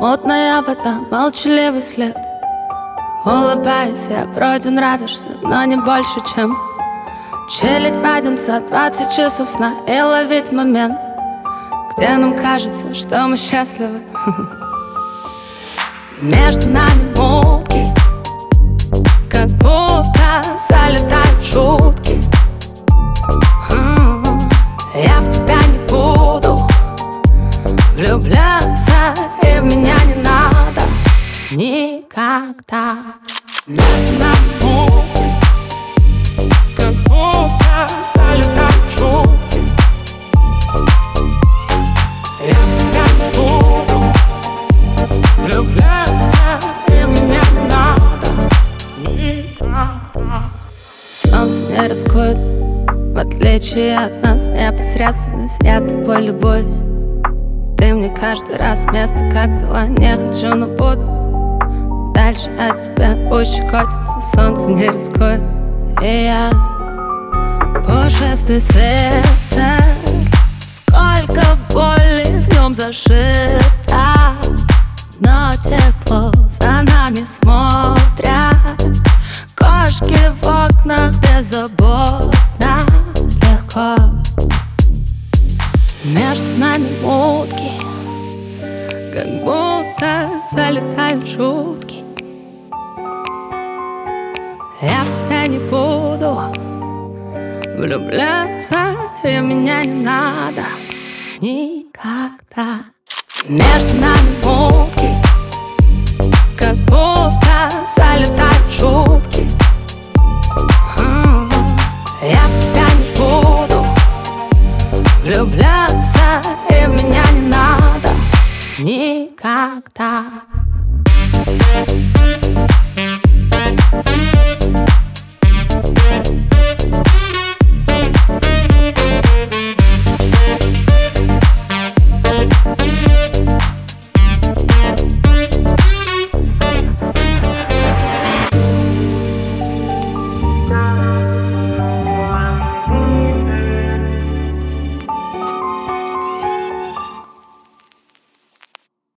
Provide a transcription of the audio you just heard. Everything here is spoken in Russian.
Мутная вода, молчаливый след. Улыбаюсь, я вроде нравишься, но не больше, чем чилить в один за 20 часов сна и ловить момент, где нам кажется, что мы счастливы. Между нами мутки, как будто залетают шутки. Я в тебя не буду влюбляться, и в меня не надо никогда. Между нами мутки, как будто залетают шутки. Я в тебя не буду влюбляться, и в меня не надо никогда. Солнце не рискует, в отличие от нас, непосредственность, я тобой любуюсь. Ты мне каждый раз вместо как дела, не хочу, но буду дальше от тебя, пусть щекотится, солнце не рискует. И я пушистый света, сколько боли в нем зашито, но тепло за нами смотрят. Кошки в окнах беззаботно, легко. Между нами мутки, как будто залетают шутки. Я в тебя не буду влюбляться, и меня не надо никогда. Между нами мутки, как будто залетают шутки. Я в тебя не буду влюбляться, и в меня не надо никогда.